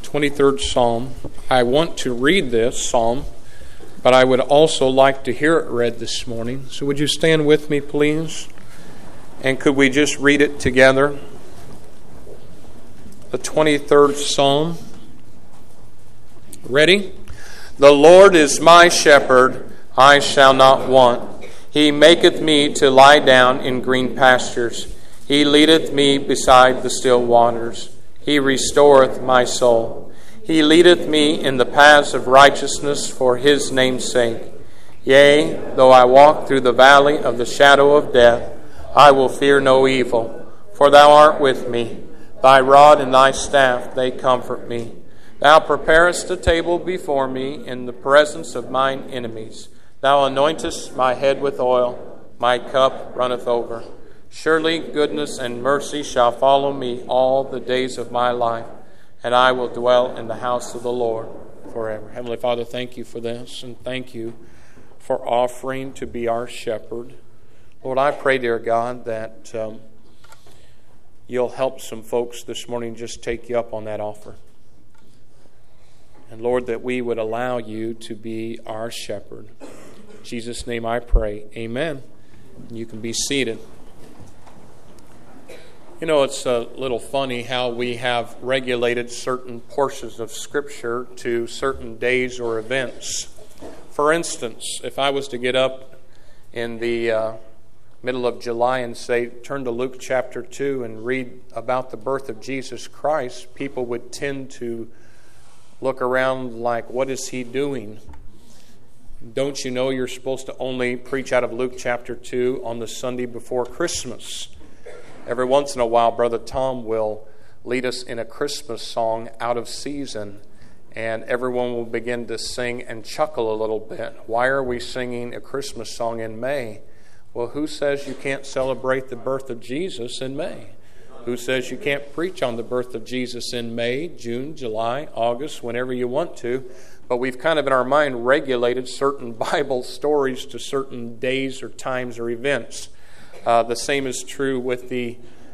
23rd Psalm. I want to read this psalm, but I would also like to hear it read this morning. So would you stand with me, please? And could we just read it together? The 23rd Psalm. Ready? The Lord is my shepherd, I shall not want. He maketh me to lie down in green pastures. He leadeth me beside the still waters. He restoreth my soul. He leadeth me in the paths of righteousness for his name's sake. Yea, though I walk through the valley of the shadow of death, I will fear no evil, for thou art with me. Thy rod and thy staff, they comfort me. Thou preparest a table before me in the presence of mine enemies. Thou anointest my head with oil, my cup runneth over. Surely goodness and mercy shall follow me all the days of my life, and I will dwell in the house of the Lord forever. Heavenly Father, thank you for this, and thank you for offering to be our shepherd. Lord, I pray, dear God, that you'll help some folks this morning just take you up on that offer. And Lord, that we would allow you to be our shepherd. In Jesus' name I pray. Amen. You can be seated. You know, it's a little funny how we have regulated certain portions of Scripture to certain days or events. For instance, if I was to get up in the middle of July and say, turn to Luke chapter 2 and read about the birth of Jesus Christ, people would tend to look around like, what is he doing? Don't you know you're supposed to only preach out of Luke chapter 2 on the Sunday before Christmas? Every once in a while, Brother Tom will lead us in a Christmas song out of season, and everyone will begin to sing and chuckle a little bit. Why are we singing a Christmas song in May? Well, who says you can't celebrate the birth of Jesus in May? Who says you can't preach on the birth of Jesus in May, June, July, August, whenever you want to? But we've kind of in our mind regulated certain Bible stories to certain days or times or events. The same is true with the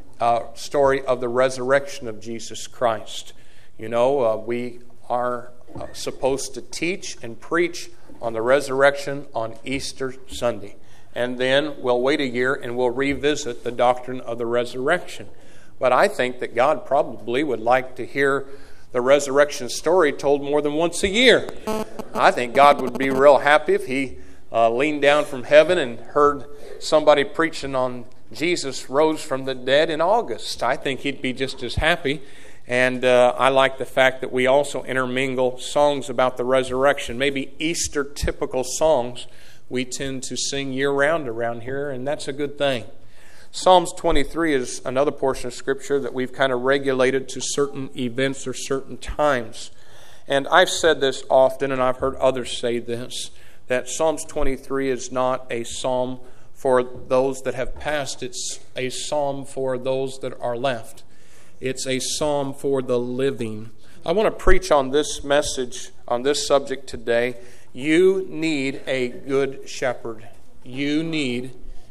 story of the resurrection of Jesus Christ. You know, we are supposed to teach and preach on the resurrection on Easter Sunday. And then we'll wait a year and we'll revisit the doctrine of the resurrection. But I think that God probably would like to hear the resurrection story told more than once a year. I think God would be real happy if he leaned down from heaven and heard somebody preaching on Jesus rose from the dead in August. I think he'd be just as happy. And I like the fact that we also intermingle songs about the resurrection, maybe Easter typical songs we tend to sing year-round around here, and that's a good thing. Psalms 23 is another portion of Scripture that we've kind of regulated to certain events or certain times. And I've said this often, and I've heard others say this, that Psalms 23 is not a psalm for those that have passed. It's a psalm for those that are left. It's a psalm for the living. I want to preach on this message, on this subject today. You need a good shepherd. You need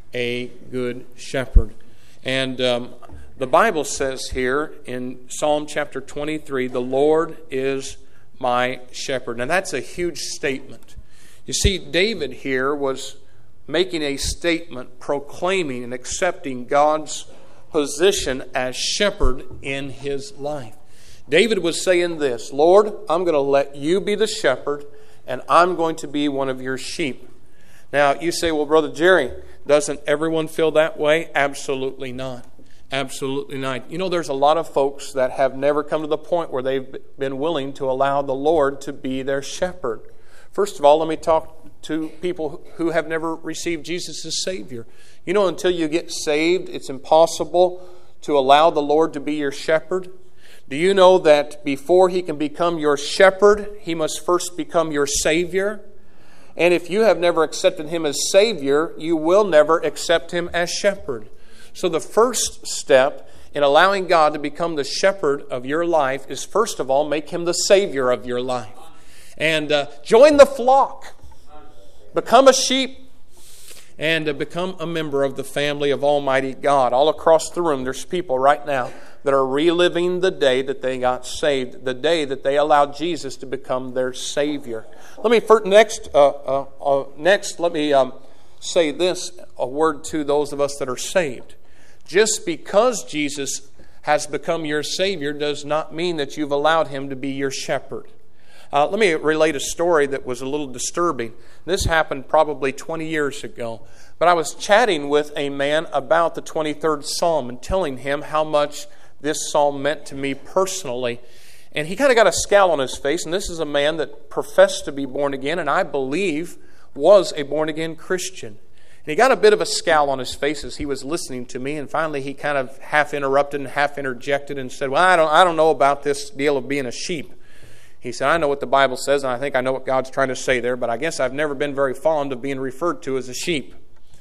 a good shepherd. And the Bible says here in Psalm chapter 23, the Lord is my shepherd. And that's a huge statement. You see, David here was making a statement proclaiming and accepting God's position as shepherd in his life. David was saying this, Lord, I'm going to let you be the shepherd, and I'm going to be one of your sheep. Now, you say, well, Brother Jerry, doesn't everyone feel that way? Absolutely not. Absolutely not. You know, there's a lot of folks that have never come to the point where they've been willing to allow the Lord to be their shepherd. First of all, let me talk to people who have never received Jesus as Savior. You know, until you get saved, it's impossible to allow the Lord to be your shepherd. Do you know that before he can become your shepherd, he must first become your Savior? And if you have never accepted him as Savior, you will never accept him as shepherd. So the first step in allowing God to become the shepherd of your life is, first of all, make him the Savior of your life. And join the flock. Become a sheep. And become a member of the family of Almighty God. All across the room, there's people right now that are reliving the day that they got saved, the day that they allowed Jesus to become their Savior. Let me let me say this, a word to those of us that are saved. Just because Jesus has become your Savior does not mean that you've allowed Him to be your shepherd. Let me relate a story that was a little disturbing. This happened probably 20 years ago. But I was chatting with a man about the 23rd Psalm and telling him how much this psalm meant to me personally. And he kind of got a scowl on his face. And this is a man that professed to be born again and I believe was a born-again Christian. And he got a bit of a scowl on his face as he was listening to me. And finally he kind of half interrupted and half interjected and said, well, I don't know about this deal of being a sheep. He said, I know what the Bible says and I think I know what God's trying to say there, but I guess I've never been very fond of being referred to as a sheep.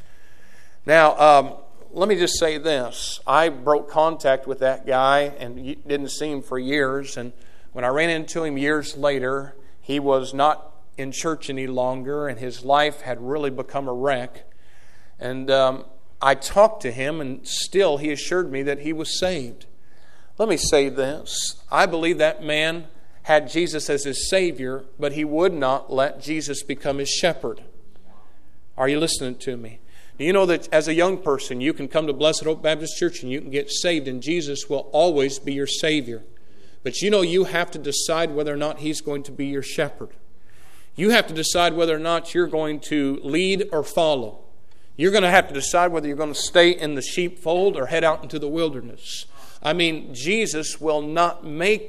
Now, let me just say this. I broke contact with that guy and didn't see him for years. And when I ran into him years later, he was not in church any longer and his life had really become a wreck. And I talked to him and still he assured me that he was saved. Let me say this. I believe that man had Jesus as his Savior, but he would not let Jesus become his shepherd. Are you listening to me? Do you know that as a young person, you can come to Blessed Hope Baptist Church and you can get saved and Jesus will always be your Savior. But you know you have to decide whether or not He's going to be your shepherd. You have to decide whether or not you're going to lead or follow. You're going to have to decide whether you're going to stay in the sheepfold or head out into the wilderness. I mean, Jesus will not make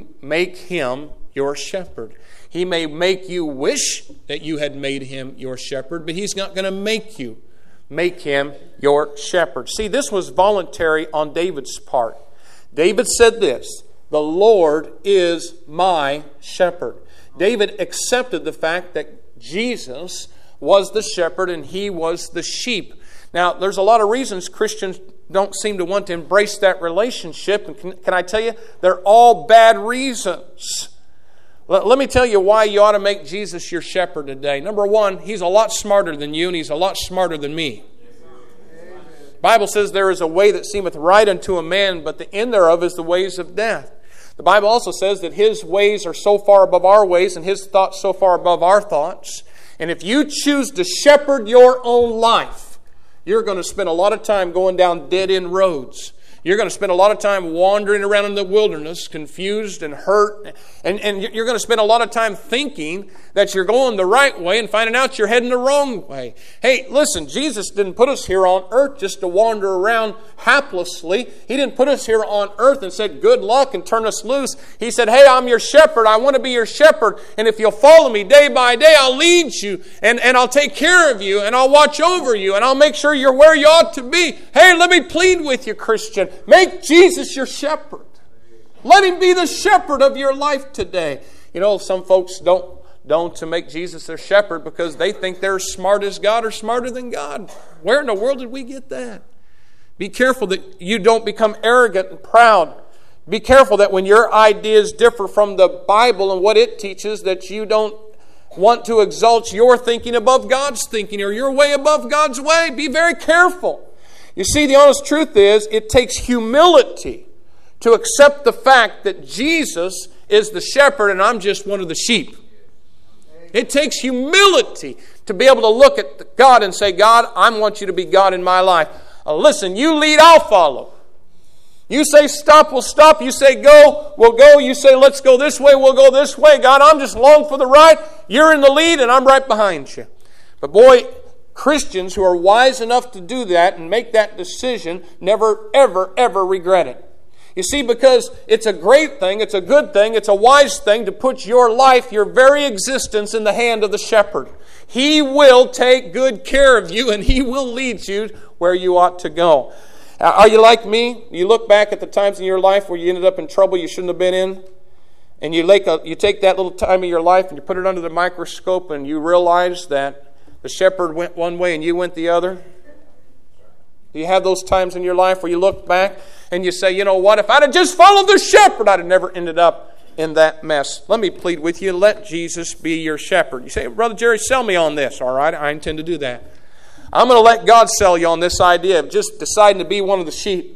Him your shepherd. He may make you wish that you had made Him your shepherd, but He's not going to make Him your shepherd. See, this was voluntary on David's part. David said this, the Lord is my shepherd. David accepted the fact that Jesus was the shepherd and He was the sheep. Now, there's a lot of reasons Christians don't seem to want to embrace that relationship. And can I tell you, they're all bad reasons. Let me tell you why you ought to make Jesus your shepherd today. Number one, He's a lot smarter than you and He's a lot smarter than me. The Bible says there is a way that seemeth right unto a man, but the end thereof is the ways of death. The Bible also says that His ways are so far above our ways and His thoughts so far above our thoughts. And if you choose to shepherd your own life, you're going to spend a lot of time going down dead-end roads. You're going to spend a lot of time wandering around in the wilderness, confused and hurt. And you're going to spend a lot of time thinking that you're going the right way and finding out you're heading the wrong way. Hey, listen, Jesus didn't put us here on earth just to wander around haplessly. He didn't put us here on earth and said, good luck and turn us loose. He said, hey, I'm your shepherd. I want to be your shepherd. And if you'll follow me day by day, I'll lead you and I'll take care of you and I'll watch over you and I'll make sure you're where you ought to be. Hey, let me plead with you, Christian. Make Jesus your shepherd. Let Him be the shepherd of your life today. You know, some folks don't make Jesus their shepherd because they think they're as smart as God or smarter than God. Where in the world did we get that? Be careful that you don't become arrogant and proud. Be careful that when your ideas differ from the Bible and what it teaches, that you don't want to exalt your thinking above God's thinking or your way above God's way. Be very careful. You see, the honest truth is, it takes humility to accept the fact that Jesus is the shepherd and I'm just one of the sheep. It takes humility to be able to look at God and say, God, I want you to be God in my life. Listen, you lead, I'll follow. You say stop, we'll stop. You say go, we'll go. You say let's go this way, we'll go this way. God, I'm just along for the ride. You're in the lead and I'm right behind you. But boy, Christians who are wise enough to do that and make that decision never, ever, ever regret it. You see, because it's a great thing, it's a good thing, it's a wise thing to put your life, your very existence in the hand of the shepherd. He will take good care of you and He will lead you where you ought to go. Are you like me? You look back at the times in your life where you ended up in trouble you shouldn't have been in, and you take that little time of your life and you put it under the microscope and you realize that the shepherd went one way and you went the other? Do you have those times in your life where you look back and you say, you know what, if I'd have just followed the shepherd, I'd have never ended up in that mess. Let me plead with you, let Jesus be your shepherd. You say, Brother Jerry, sell me on this. All right, I intend to do that. I'm going to let God sell you on this idea of just deciding to be one of the sheep.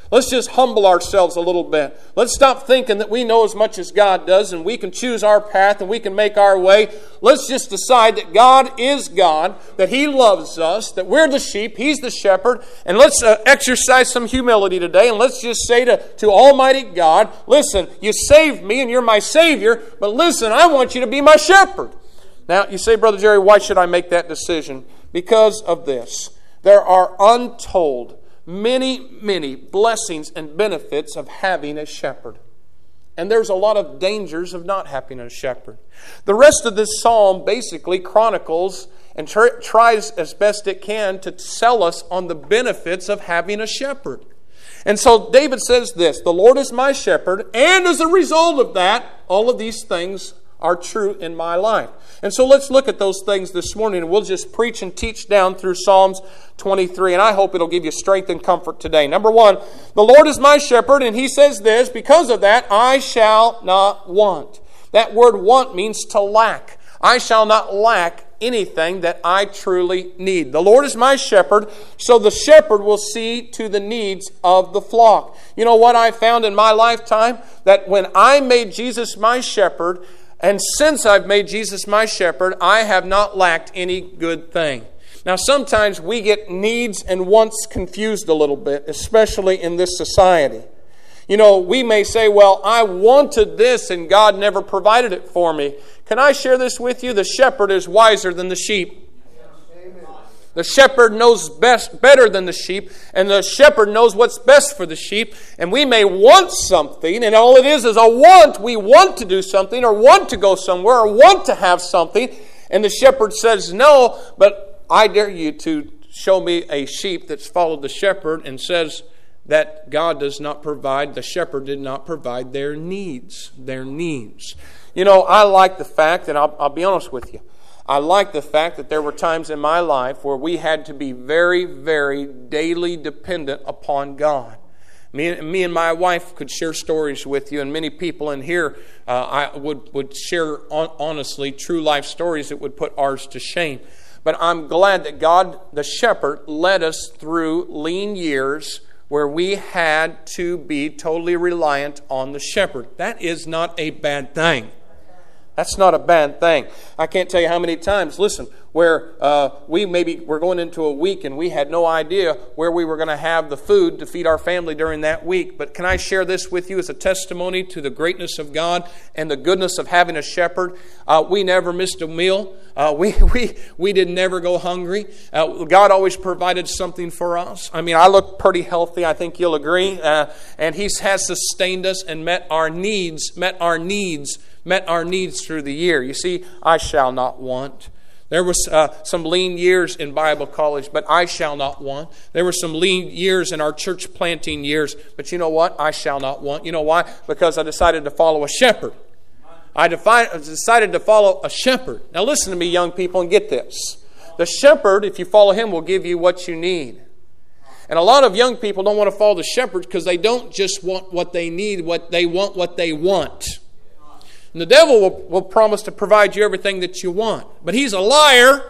Let's just humble ourselves a little bit. Let's stop thinking that we know as much as God does and we can choose our path and we can make our way. Let's just decide that God is God, that He loves us, that we're the sheep, He's the shepherd. And let's exercise some humility today, and let's just say to Almighty God, listen, you saved me and you're my Savior, but listen, I want you to be my shepherd. Now, you say, Brother Jerry, why should I make that decision? Because of this. There are untold many blessings and benefits of having a shepherd. And there's a lot of dangers of not having a shepherd. The rest of this psalm basically chronicles and tries as best it can to sell us on the benefits of having a shepherd. And so David says this, the Lord is my shepherd, and as a result of that, all of these things are true in my life. And so let's look at those things this morning, and we'll just preach and teach down through Psalms 23, and I hope it'll give you strength and comfort today. Number one, the Lord is my shepherd, and He says this, because of that, I shall not want. That word want means to lack. I shall not lack anything that I truly need. The Lord is my shepherd, so the shepherd will see to the needs of the flock. You know what I found in my lifetime? That when I made Jesus my shepherd, and since I've made Jesus my shepherd, I have not lacked any good thing. Now, sometimes we get needs and wants confused a little bit, especially in this society. You know, we may say, well, I wanted this and God never provided it for me. Can I share this with you? The shepherd is wiser than the sheep. The shepherd knows better than the sheep, and the shepherd knows what's best for the sheep. And we may want something, and all it is a want. We want to do something, or want to go somewhere, or want to have something. And the shepherd says, no, but I dare you to show me a sheep that's followed the shepherd and says that God does not provide, the shepherd did not provide their needs. You know, I like the fact, and I'll be honest with you, I like the fact that there were times in my life where we had to be very, very daily dependent upon God. Me and my wife could share stories with you, and many people in here I would share honestly true life stories that would put ours to shame. But I'm glad that God, the shepherd, led us through lean years where we had to be totally reliant on the shepherd. That is not a bad thing. That's not a bad thing. I can't tell you how many times, listen, where we're going into a week and we had no idea where we were going to have the food to feed our family during that week. But can I share this with you as a testimony to the greatness of God and the goodness of having a shepherd? We never missed a meal. We did never go hungry. God always provided something for us. I mean, I look pretty healthy, I think you'll agree. And He has sustained us and met our needs through the year. You see, I shall not want. There was some lean years in Bible college, but I shall not want. There were some lean years in our church planting years, but you know what? I shall not want. You know why? Because I decided to follow a shepherd. I decided to follow a shepherd. Now listen to me, young people, and get this. The shepherd, if you follow him, will give you what you need. And a lot of young people don't want to follow the shepherd because they don't just want what they need, what they want. And the devil will promise to provide you everything that you want. But he's a liar.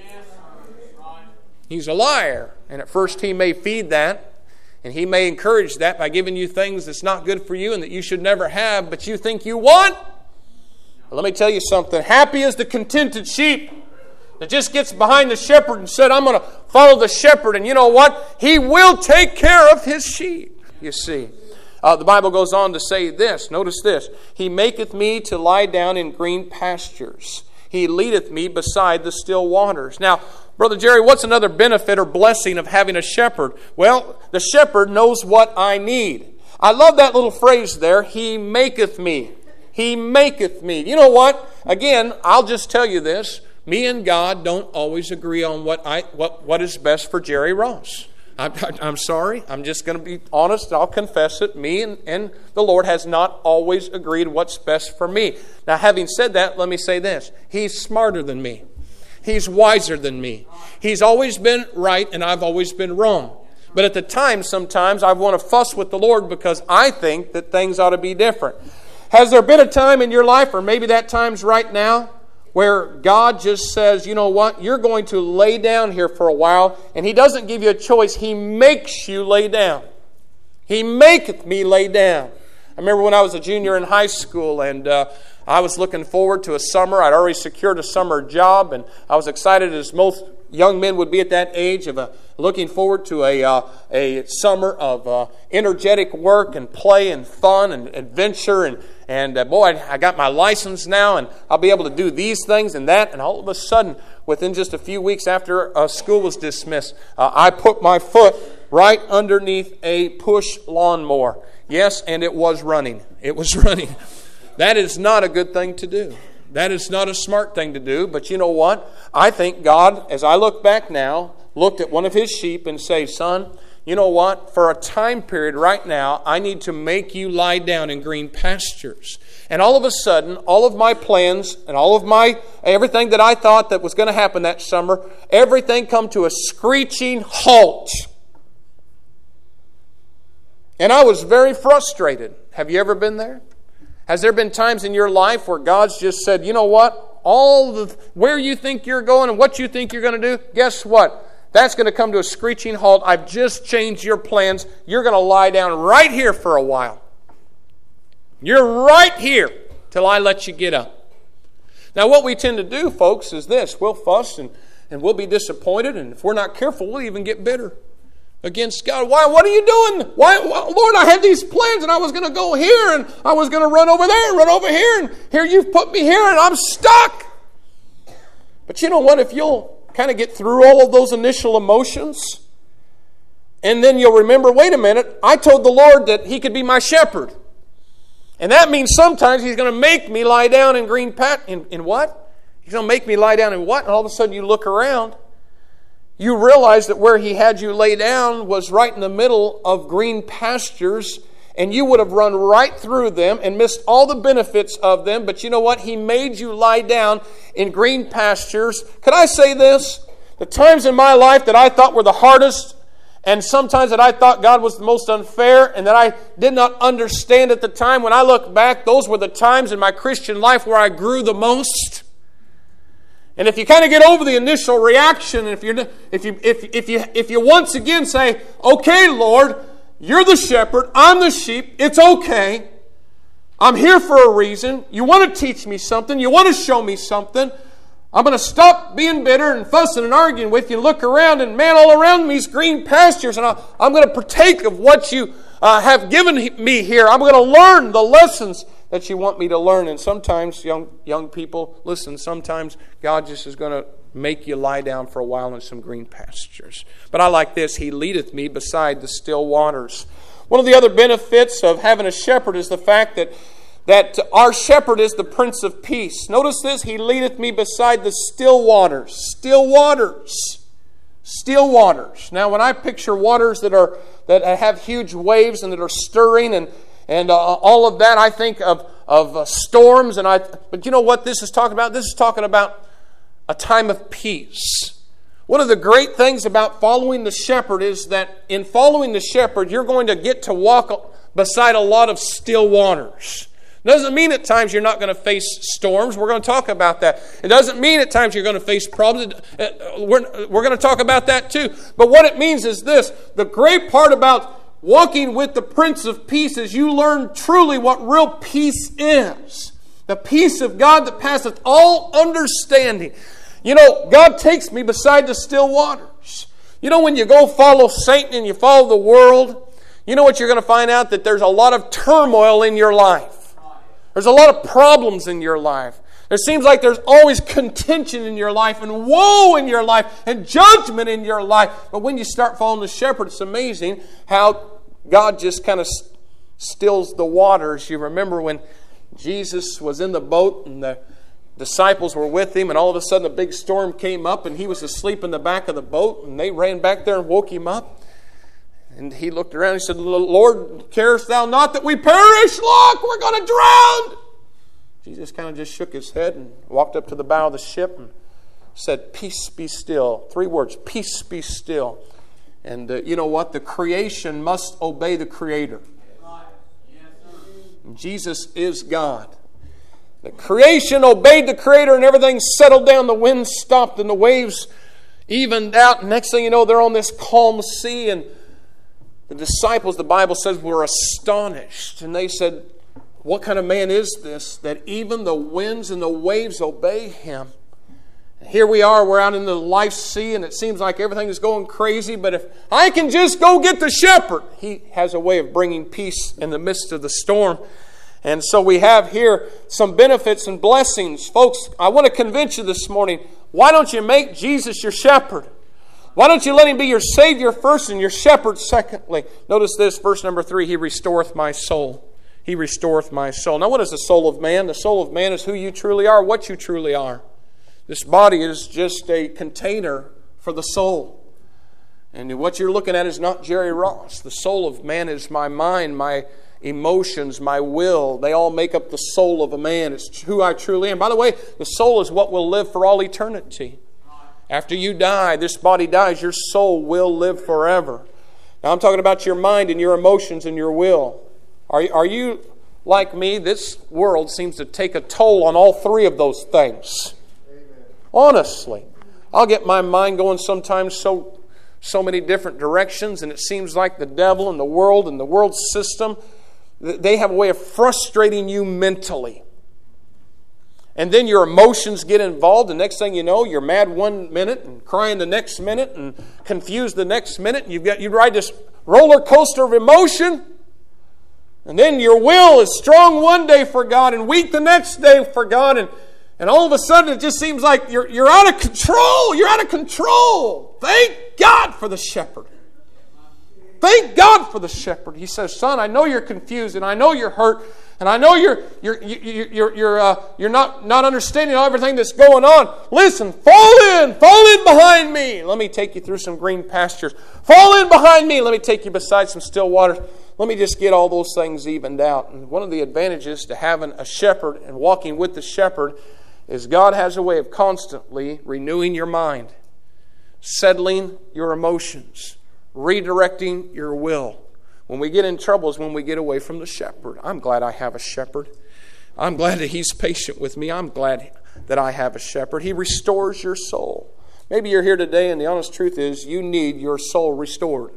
He's a liar. And at first he may feed that. And he may encourage that by giving you things that's not good for you and that you should never have, but you think you want. Well, let me tell you something. Happy is the contented sheep that just gets behind the shepherd and said, I'm going to follow the shepherd. And you know what? He will take care of his sheep, you see. The Bible goes on to say this. Notice this. He maketh me to lie down in green pastures. He leadeth me beside the still waters. Now, Brother Jerry, what's another benefit or blessing of having a shepherd? Well, the shepherd knows what I need. I love that little phrase there. He maketh me. He maketh me. You know what? Again, I'll just tell you this. Me and God don't always agree on what is best for Jerry Ross. I'm sorry. I'm just going to be honest. I'll confess it. Me and the Lord has not always agreed what's best for me. Now, having said that, let me say this. He's smarter than me. He's wiser than me. He's always been right and I've always been wrong. But at the time, sometimes I want to fuss with the Lord because I think that things ought to be different. Has there been a time in your life, or maybe that time's right now, where God just says, you know what, you're going to lay down here for a while, and He doesn't give you a choice. He makes you lay down. He maketh me lay down. I remember when I was a junior in high school, and I was looking forward to a summer. I'd already secured a summer job, and I was excited, as most young men would be at that age, of looking forward to a summer of energetic work and play and fun and adventure. And boy, I got my license now, and I'll be able to do these things and that. And all of a sudden, within just a few weeks after school was dismissed, I put my foot right underneath a push lawnmower. Yes, and it was running. It was running. That is not a good thing to do. That is not a smart thing to do. But you know what? I think God, as I look back now, looked at one of His sheep and say, son, you know what? For a time period right now, I need to make you lie down in green pastures. And all of a sudden, all of my plans and all of everything that I thought that was going to happen that summer, everything come to a screeching halt. And I was very frustrated. Have you ever been there? Has there been times in your life where God's just said, you know what? Where you think you're going and what you think you're going to do, guess what? That's going to come to a screeching halt. I've just changed your plans. You're going to lie down right here for a while. You're right here till I let you get up. Now, what we tend to do, folks, is this. We'll fuss and we'll be disappointed, and if we're not careful, we'll even get bitter against God. Why? What are you doing? Why, Lord, I had these plans, and I was going to go here, and I was going to run over there and run over here, and here you've put me here, and I'm stuck. But you know what? If you'll kind of get through all of those initial emotions, and then you'll remember, wait a minute, I told the Lord that He could be my shepherd. And that means sometimes He's going to make me lie down in green in what? He's going to make me lie down in what? And all of a sudden you look around, you realize that where He had you lay down was right in the middle of green pastures, and you would have run right through them and missed all the benefits of them. But you know what? He made you lie down in green pastures. Can I say this? The times in my life that I thought were the hardest, and sometimes that I thought God was the most unfair, and that I did not understand at the time, when I look back, those were the times in my Christian life where I grew the most. And if you kind of get over the initial reaction, if you once again say, okay, Lord, you're the shepherd, I'm the sheep, it's okay. I'm here for a reason. You want to teach me something. You want to show me something. I'm going to stop being bitter and fussing and arguing with you and look around, and man, all around me is green pastures, and I'm going to partake of what you have given me here. I'm going to learn the lessons that you want me to learn. And sometimes, young people, listen, sometimes God just is going to make you lie down for a while in some green pastures. But I like this. He leadeth me beside the still waters. One of the other benefits of having a shepherd is the fact that our shepherd is the Prince of Peace. Notice this. He leadeth me beside the still waters. Still waters. Still waters. Now, when I picture waters that have huge waves and that are stirring and all of that, I think of storms. But you know what this is talking about? This is talking about a time of peace. One of the great things about following the shepherd is that in following the shepherd, you're going to get to walk beside a lot of still waters. It doesn't mean at times you're not going to face storms. We're going to talk about that. It doesn't mean at times you're going to face problems. We're going to talk about that too. But what it means is this. The great part about walking with the Prince of Peace is you learn truly what real peace is. The peace of God that passeth all understanding. You know, God takes me beside the still waters. You know, when you go follow Satan and you follow the world, you know what you're going to find out? That there's a lot of turmoil in your life. There's a lot of problems in your life. It seems like there's always contention in your life and woe in your life and judgment in your life. But when you start following the shepherd, it's amazing how God just kind of stills the waters. You remember when Jesus was in the boat and the disciples were with him, and all of a sudden a big storm came up and he was asleep in the back of the boat, and they ran back there and woke him up. And he looked around and he said, Lord, carest thou not that we perish? Look, we're going to drown. Jesus kind of just shook his head and walked up to the bow of the ship and said, peace be still. 3 words, peace be still. And you know what? The creation must obey the Creator. And Jesus is God. The creation obeyed the Creator and everything settled down. The wind stopped and the waves evened out. And next thing you know, they're on this calm sea. And The disciples, the Bible says, were astonished. And they said, what kind of man is this that even the winds and the waves obey him? Here we are, we're out in the life sea, and it seems like everything is going crazy, but if I can just go get the shepherd, he has a way of bringing peace in the midst of the storm. And so we have here some benefits and blessings. Folks, I want to convince you this morning, why don't you make Jesus your shepherd? Why don't you let him be your Savior first and your shepherd secondly? Notice this, verse number 3, he restoreth my soul. He restoreth my soul. Now what is the soul of man? The soul of man is who you truly are, what you truly are. This body is just a container for the soul. And what you're looking at is not Jerry Ross. The soul of man is my mind, my emotions, my will. They all make up the soul of a man. It's who I truly am. By the way, the soul is what will live for all eternity. After you die, this body dies, your soul will live forever. Now I'm talking about your mind and your emotions and your will. Are you like me? This world seems to take a toll on all three of those things. Honestly, I'll get my mind going sometimes so many different directions, and it seems like the devil and the world system, they have a way of frustrating you mentally. And then your emotions get involved, and next thing you know, you're mad one minute and crying the next minute and confused the next minute. You ride this roller coaster of emotion, and then your will is strong one day for God and weak the next day for God, and all of a sudden it just seems like you're out of control. You're out of control. Thank God for the shepherd. Thank God for the shepherd. He says, son, I know you're confused, and I know you're hurt, and I know you're not understanding everything that's going on. Listen, fall in behind me. Let me take you through some green pastures. Fall in behind me. Let me take you beside some still waters. Let me just get all those things evened out. And one of the advantages to having a shepherd and walking with the shepherd is God has a way of constantly renewing your mind, settling your emotions, redirecting your will. When we get in trouble is when we get away from the shepherd. I'm glad I have a shepherd. I'm glad that he's patient with me. I'm glad that I have a shepherd. He restores your soul. Maybe you're here today and the honest truth is you need your soul restored.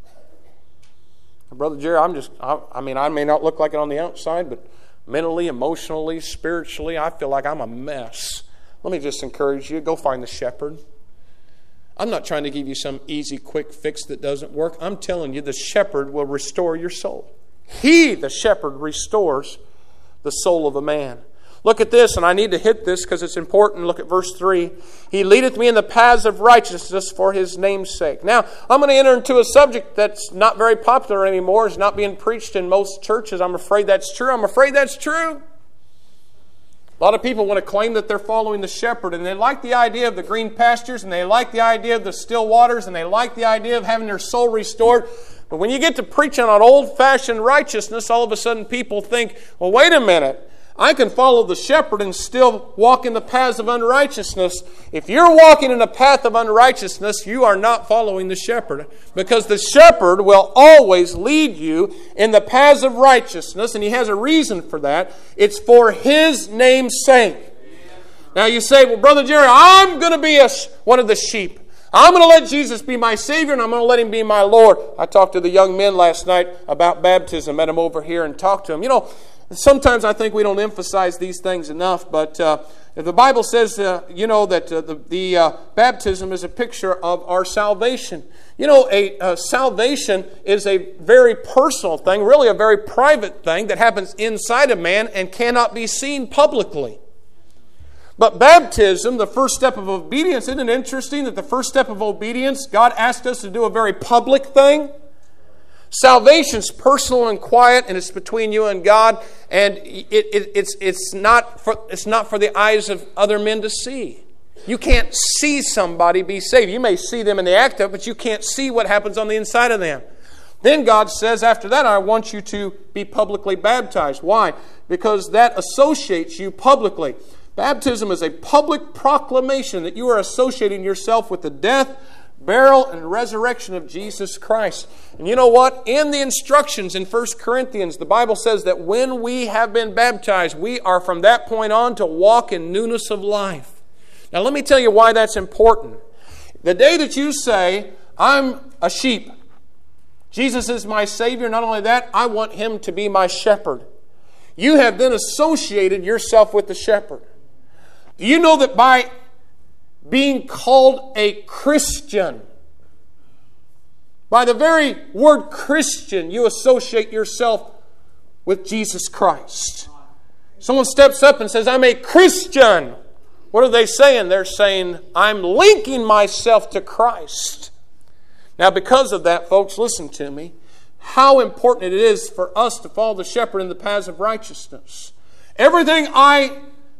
Brother Jerry, I may not look like it on the outside, but mentally, emotionally, spiritually, I feel like I'm a mess. Let me just encourage you, go find the shepherd. I'm not trying to give you some easy, quick fix that doesn't work. I'm telling you, the shepherd will restore your soul. He, the shepherd, restores the soul of a man. Look at this, and I need to hit this because it's important. Look at verse 3. He leadeth me in the paths of righteousness for his name's sake. Now, I'm going to enter into a subject that's not very popular anymore. It's not being preached in most churches. I'm afraid that's true. A lot of people want to claim that they're following the shepherd, and they like the idea of the green pastures, and they like the idea of the still waters, and they like the idea of having their soul restored. But when you get to preaching on old-fashioned righteousness, all of a sudden people think, well, wait a minute. I can follow the shepherd and still walk in the paths of unrighteousness. If you're walking in a path of unrighteousness, you are not following the shepherd. Because the shepherd will always lead you in the paths of righteousness, and he has a reason for that. It's for his name's sake. Now you say, well, Brother Jerry, I'm going to be one of the sheep. I'm going to let Jesus be my Savior, and I'm going to let him be my Lord. I talked to the young men last night about baptism. Met them over here and talked to them. You know, sometimes I think we don't emphasize these things enough, but the Bible says, that the baptism is a picture of our salvation. You know, salvation is a very personal thing, really a very private thing that happens inside a man and cannot be seen publicly. But baptism, the first step of obedience, isn't it interesting that the first step of obedience, God asked us to do a very public thing? Salvation's personal and quiet, and it's between you and God, and it's not for the eyes of other men to see. You can't see somebody be saved. You may see them in the act of it, but you can't see what happens on the inside of them. Then God says, after that, I want you to be publicly baptized. Why? Because that associates you publicly. Baptism is a public proclamation that you are associating yourself with the death, burial, and resurrection of Jesus Christ. And you know what? In the instructions in 1 Corinthians, the Bible says that when we have been baptized, we are from that point on to walk in newness of life. Now let me tell you why that's important. The day that you say, I'm a sheep, Jesus is my Savior. Not only that, I want Him to be my shepherd. You have then associated yourself with the shepherd. Do you know that by being called a Christian, by the very word Christian, you associate yourself with Jesus Christ? Someone steps up and says, I'm a Christian. What are they saying? They're saying, I'm linking myself to Christ. Now, because of that, folks, listen to me. How important it is for us to follow the shepherd in the paths of righteousness. Everything I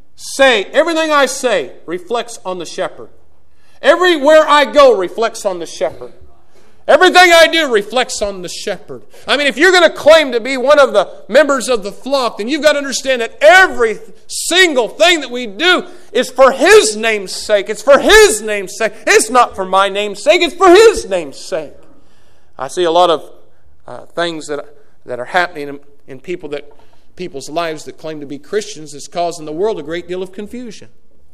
say reflects on the shepherd. Everywhere I go reflects on the shepherd. Everything I do reflects on the shepherd. I mean, if you're going to claim to be one of the members of the flock, then you've got to understand that every single thing that we do is for His name's sake. It's for His name's sake. It's not for my name's sake. It's for His name's sake. I see a lot of things that are happening in people's lives that claim to be Christians that's causing the world a great deal of confusion.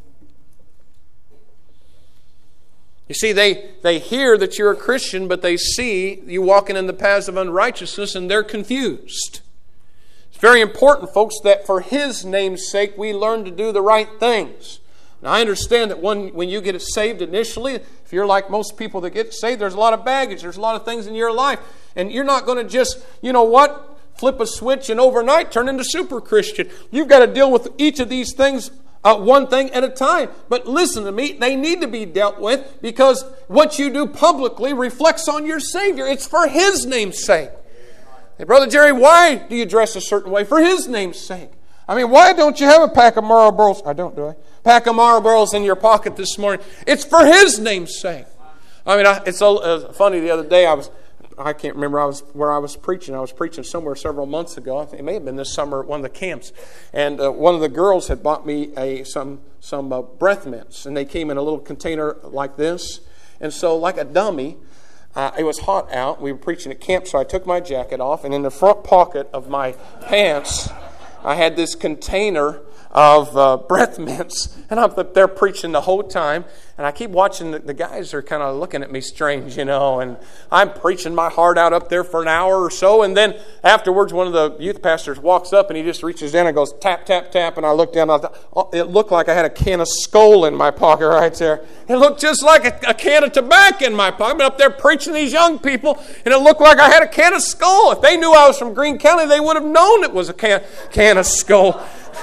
You see, they hear that you're a Christian, but they see you walking in the paths of unrighteousness, and they're confused. It's very important, folks, that for His name's sake, we learn to do the right things. Now, I understand that when you get saved initially, if you're like most people that get saved, there's a lot of baggage, there's a lot of things in your life, and you're not going to just, flip a switch and overnight turn into super Christian. You've got to deal with each of these things one thing at a time. But listen to me, they need to be dealt with because what you do publicly reflects on your Savior. It's for His name's sake. Hey, Brother Jerry, why do you dress a certain way? For His name's sake. I mean, why don't you have a pack of Marlboros? I don't, do I? Pack of Marlboros in your pocket this morning. It's for His name's sake. I mean, it's so funny. The other day I can't remember where I was preaching. I was preaching somewhere several months ago. I think it may have been this summer at one of the camps. And one of the girls had bought me some breath mints. And they came in a little container like this. And so like a dummy, it was hot out. We were preaching at camp, so I took my jacket off. And in the front pocket of my pants, I had this container of breath mints. And I'm up there preaching the whole time. And I keep watching, the guys are kind of looking at me strange, and I'm preaching my heart out up there for an hour or so. And then afterwards, one of the youth pastors walks up and he just reaches down and goes, tap, tap, tap. And I looked down, and I thought, it looked like I had a can of Skoal in my pocket right there. It looked just like a can of tobacco in my pocket. I'm up there preaching to these young people, and it looked like I had a can of Skoal. If they knew I was from Greene County, they would have known it was a can of Skoal.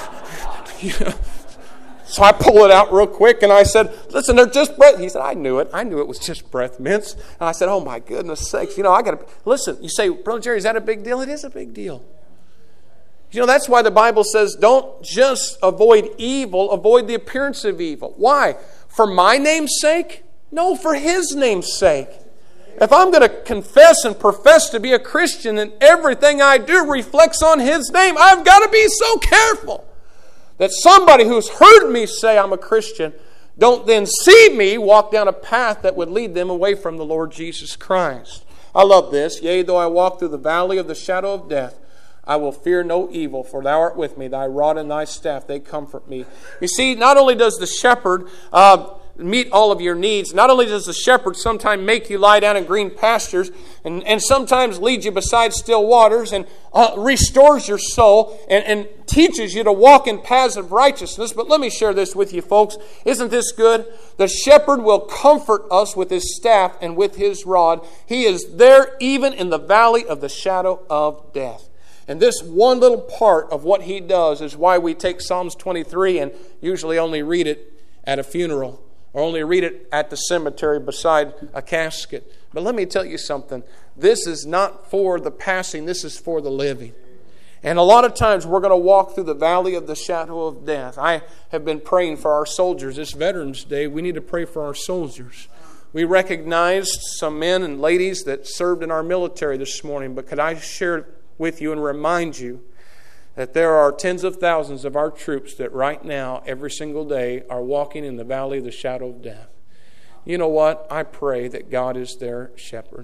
So I pull it out real quick, and I said, listen, they're just breath. He said, I knew it. I knew it was just breath mints. And I said, oh, my goodness sakes. I got to, listen, you say, Brother Jerry, is that a big deal? It is a big deal. That's why the Bible says, don't just avoid evil, avoid the appearance of evil. Why? For my name's sake? No, for His name's sake. If I'm going to confess and profess to be a Christian and everything I do reflects on His name, I've got to be so careful that somebody who's heard me say I'm a Christian don't then see me walk down a path that would lead them away from the Lord Jesus Christ. I love this. Yea, though I walk through the valley of the shadow of death, I will fear no evil, for Thou art with me. Thy rod and Thy staff, they comfort me. You see, not only does the shepherd meet all of your needs, not only does the shepherd sometimes make you lie down in green pastures and sometimes lead you beside still waters and restores your soul and teaches you to walk in paths of righteousness. But let me share this with you, folks. Isn't this good? The shepherd will comfort us with His staff and with His rod. He is there even in the valley of the shadow of death. And this one little part of what He does is why we take Psalms 23 and usually only read it at a funeral or only read it at the cemetery beside a casket. But let me tell you something. This is not for the passing. This is for the living. And a lot of times we're going to walk through the valley of the shadow of death. I have been praying for our soldiers. This Veterans Day, we need to pray for our soldiers. We recognized some men and ladies that served in our military this morning. But could I share with you and remind you that there are tens of thousands of our troops that right now, every single day, are walking in the valley of the shadow of death. You know what? I pray that God is their shepherd.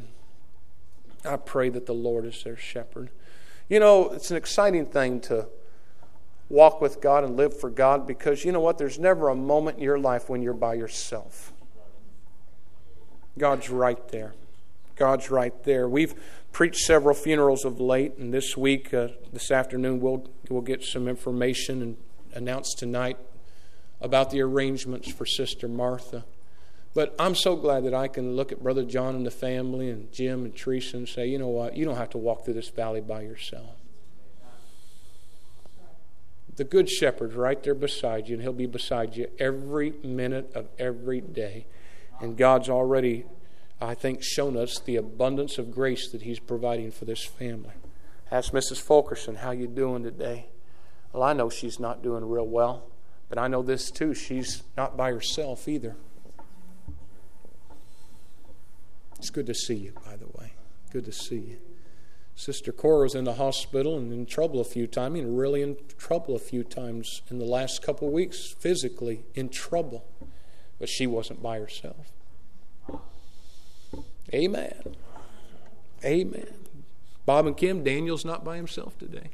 I pray that the Lord is their shepherd. It's an exciting thing to walk with God and live for God because you know what? There's never a moment in your life when you're by yourself. God's right there. God's right there. We've preached several funerals of late, and this week, this afternoon, we'll get some information and announce tonight about the arrangements for Sister Martha. But I'm so glad that I can look at Brother John and the family and Jim and Teresa and say, you know what, you don't have to walk through this valley by yourself. The Good Shepherd's right there beside you, and He'll be beside you every minute of every day. And God's already, I think, shown us the abundance of grace that He's providing for this family. Ask Mrs. Fulkerson, how you doing today? Well, I know she's not doing real well, but I know this too, she's not by herself either. It's good to see you, by the way. Good to see you. Sister Cora was in the hospital and in trouble a few times. I mean, really in trouble a few times in the last couple of weeks, physically in trouble. But she wasn't by herself. Amen. Amen. Bob and Kim, Daniel's not by himself today.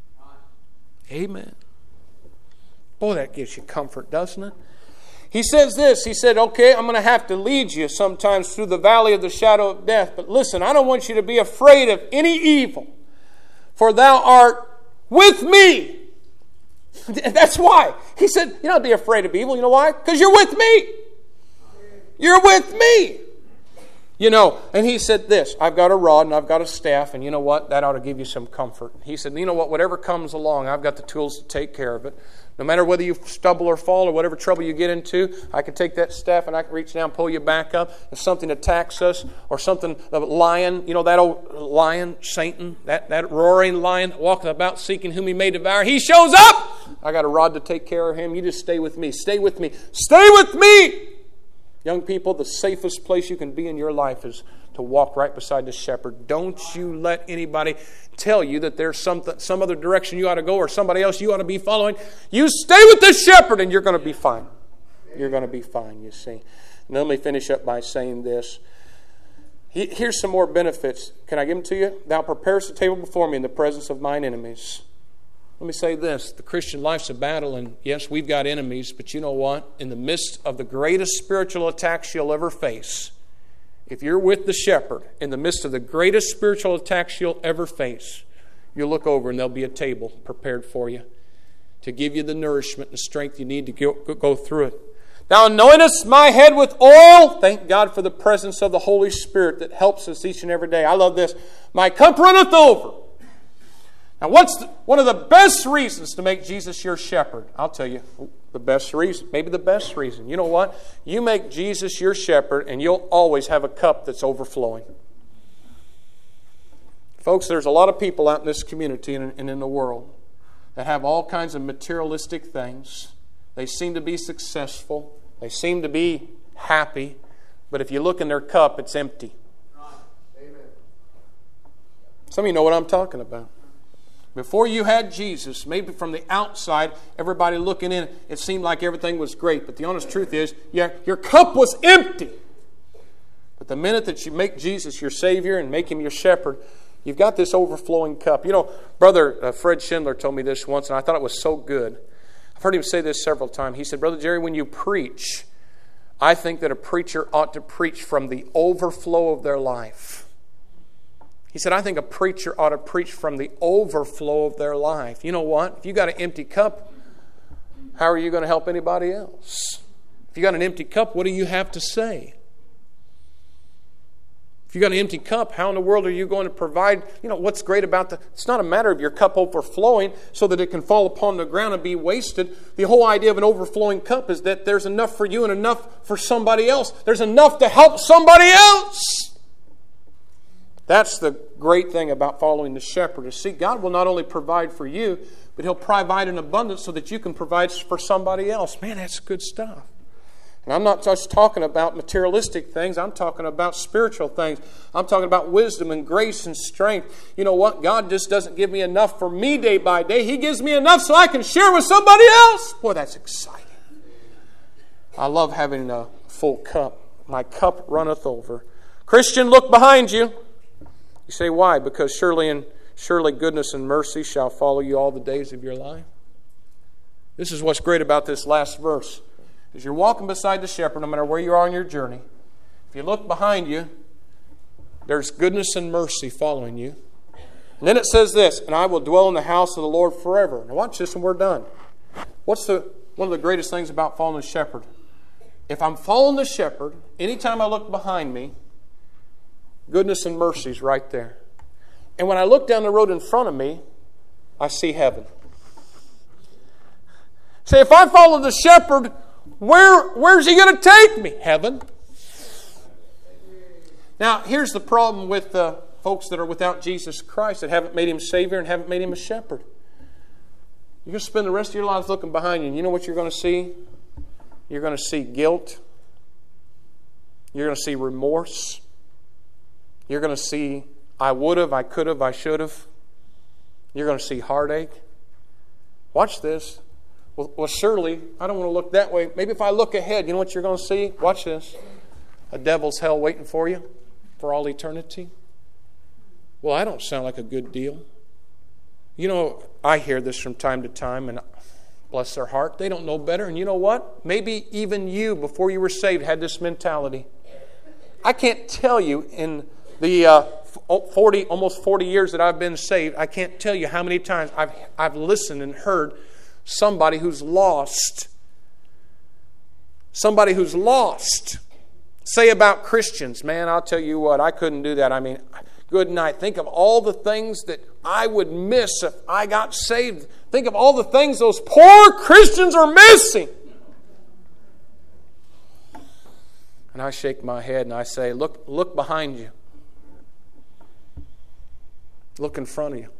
Amen. Boy, that gives you comfort, doesn't it? He says this, he said, okay, I'm going to have to lead you sometimes through the valley of the shadow of death. But listen, I don't want you to be afraid of any evil, for thou art with me. That's why. He said, you're not be afraid of evil. You know why? Because you're with me. You're with me. You know, and he said this, I've got a rod and I've got a staff, and you know what? That ought to give you some comfort. He said, you know what? Whatever comes along, I've got the tools to take care of it. No matter whether you stumble or fall or whatever trouble you get into, I can take that staff and I can reach down and pull you back up. If something attacks us or something, the lion, you know that old lion, Satan, that roaring lion walking about seeking whom he may devour, he shows up! I got a rod to take care of him. You just stay with me. Stay with me. Stay with me! Young people, the safest place you can be in your life is to walk right beside the shepherd. Don't you let anybody tell you that there's some other direction you ought to go or somebody else you ought to be following. You stay with the shepherd and you're going to be fine. You're going to be fine, you see. And let me finish up by saying this. Here's some more benefits. Can I give them to you? Thou preparest a table before me in the presence of mine enemies. Let me say this. The Christian life's a battle, and yes, we've got enemies, but you know what? In the midst of the greatest spiritual attacks you'll ever face, if you're with the shepherd, in the midst of the greatest spiritual attacks you'll ever face, you'll look over and there'll be a table prepared for you to give you the nourishment and strength you need to go through it. Thou anointest my head with oil. Thank God for the presence of the Holy Spirit that helps us each and every day. I love this. My cup runneth over. Now, what's one of the best reasons to make Jesus your shepherd? I'll tell you the best reason, maybe the best reason. You know what? You make Jesus your shepherd and you'll always have a cup that's overflowing. Folks, there's a lot of people out in this community and in the world that have all kinds of materialistic things. They seem to be successful. They seem to be happy. But if you look in their cup, it's empty. Some of you know what I'm talking about. Before you had Jesus, maybe from the outside, everybody looking in, it seemed like everything was great. But the honest truth is, your cup was empty. But the minute that you make Jesus your Savior and make Him your shepherd, you've got this overflowing cup. You know, Brother Fred Schindler told me this once, and I thought it was so good. I've heard him say this several times. He said, Brother Jerry, when you preach, I think that a preacher ought to preach from the overflow of their life. He said, I think a preacher ought to preach from the overflow of their life. You know what? If you got an empty cup, how are you going to help anybody else? If you got an empty cup, what do you have to say? If you got an empty cup, how in the world are you going to provide? You know, what's great about it's not a matter of your cup overflowing so that it can fall upon the ground and be wasted. The whole idea of an overflowing cup is that there's enough for you and enough for somebody else. There's enough to help somebody else. That's the great thing about following the shepherd. You see, God will not only provide for you, but He'll provide in abundance so that you can provide for somebody else. Man, that's good stuff. And I'm not just talking about materialistic things. I'm talking about spiritual things. I'm talking about wisdom and grace and strength. You know what? God just doesn't give me enough for me day by day. He gives me enough so I can share with somebody else. Boy, that's exciting. I love having a full cup. My cup runneth over. Christian, look behind you. You say, why? Because surely goodness and mercy shall follow you all the days of your life. This is what's great about this last verse. As you're walking beside the shepherd, no matter where you are on your journey, if you look behind you, there's goodness and mercy following you. And then it says this, and I will dwell in the house of the Lord forever. Now watch this and we're done. What's one of the greatest things about following the shepherd? If I'm following the shepherd, anytime I look behind me, goodness and mercy is right there. And when I look down the road in front of me, I see heaven. Say, if I follow the shepherd, where's he going to take me? Heaven. Now, here's the problem with folks that are without Jesus Christ, that haven't made Him Savior and haven't made Him a shepherd. You're going to spend the rest of your life looking behind you, and you know what you're going to see? You're going to see guilt. You're going to see remorse. You're going to see, I would have, I could have, I should have. You're going to see heartache. Watch this. Well, surely, I don't want to look that way. Maybe if I look ahead, you know what you're going to see? Watch this. A devil's hell waiting for you for all eternity. Well, I don't sound like a good deal. You know, I hear this from time to time, and bless their heart, they don't know better. And you know what? Maybe even you, before you were saved, had this mentality. I can't tell you in the almost 40 years that I've been saved, I can't tell you how many times I've listened and heard somebody who's lost say about Christians, man, I'll tell you what, I couldn't do that. I mean, good night. Think of all the things that I would miss if I got saved. Think of all the things those poor Christians are missing. And I shake my head and I say, look behind you. Look in front of you.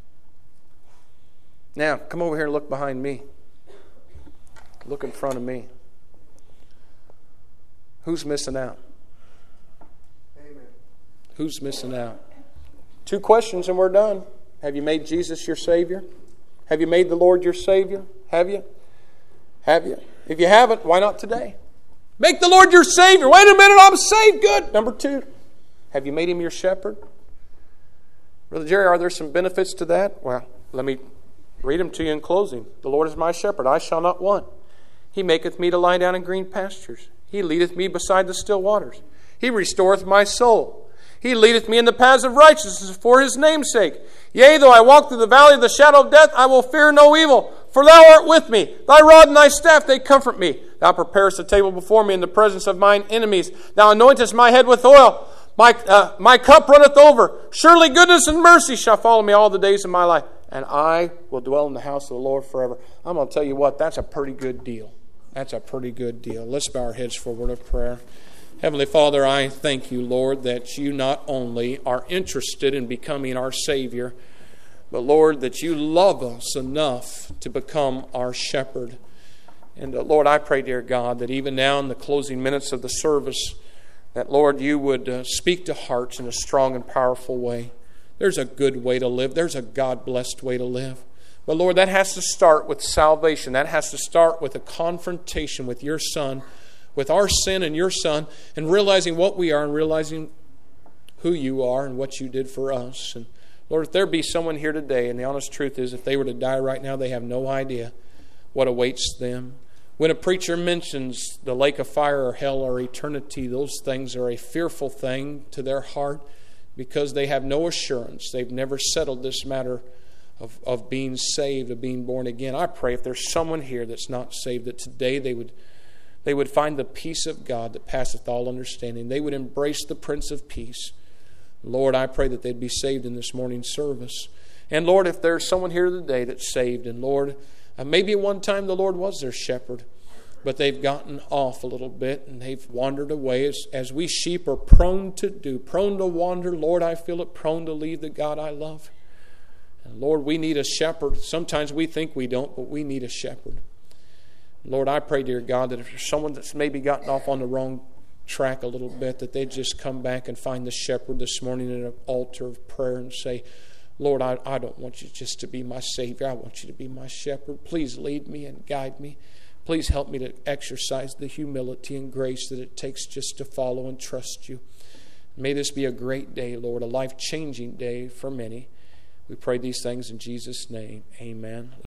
Now, come over here and look behind me. Look in front of me. Who's missing out? Amen. Who's missing out? 2 questions and we're done. Have you made Jesus your Savior? Have you made the Lord your Savior? Have you? Have you? If you haven't, why not today? Make the Lord your Savior. Wait a minute, I'm saved. Good. Number 2, have you made Him your shepherd? Brother Jerry, are there some benefits to that? Well, let me read them to you in closing. The Lord is my shepherd, I shall not want. He maketh me to lie down in green pastures. He leadeth me beside the still waters. He restoreth my soul. He leadeth me in the paths of righteousness for His name's sake. Yea, though I walk through the valley of the shadow of death, I will fear no evil, for Thou art with me. Thy rod and Thy staff, they comfort me. Thou preparest a table before me in the presence of mine enemies. Thou anointest my head with oil. My cup runneth over. Surely goodness and mercy shall follow me all the days of my life, and I will dwell in the house of the Lord forever. I'm going to tell you what, that's a pretty good deal. That's a pretty good deal. Let's bow our heads for a word of prayer. Heavenly Father, I thank You, Lord, that You not only are interested in becoming our Savior, but, Lord, that You love us enough to become our shepherd. And, Lord, I pray, dear God, that even now in the closing minutes of the service, that, Lord, You would speak to hearts in a strong and powerful way. There's a good way to live. There's a God-blessed way to live. But, Lord, that has to start with salvation. That has to start with a confrontation with Your Son, with our sin and Your Son, and realizing what we are and realizing who You are and what You did for us. And, Lord, if there be someone here today, and the honest truth is, if they were to die right now, they have no idea what awaits them. When a preacher mentions the lake of fire or hell or eternity, those things are a fearful thing to their heart because they have no assurance. They've never settled this matter of being saved, of being born again. I pray if there's someone here that's not saved, that today they would find the peace of God that passeth all understanding. They would embrace the Prince of Peace. Lord, I pray that they'd be saved in this morning's service. And Lord, if there's someone here today that's saved, and Lord, maybe at one time the Lord was their shepherd, but they've gotten off a little bit and they've wandered away as we sheep are prone to do, prone to wander. Lord, I feel it, prone to leave the God I love. And Lord, we need a shepherd. Sometimes we think we don't, but we need a shepherd. Lord, I pray, dear God, that if there's someone that's maybe gotten off on the wrong track a little bit, that they'd just come back and find the shepherd this morning at an altar of prayer and say, Lord, I don't want You just to be my Savior. I want You to be my shepherd. Please lead me and guide me. Please help me to exercise the humility and grace that it takes just to follow and trust You. May this be a great day, Lord, a life-changing day for many. We pray these things in Jesus' name. Amen.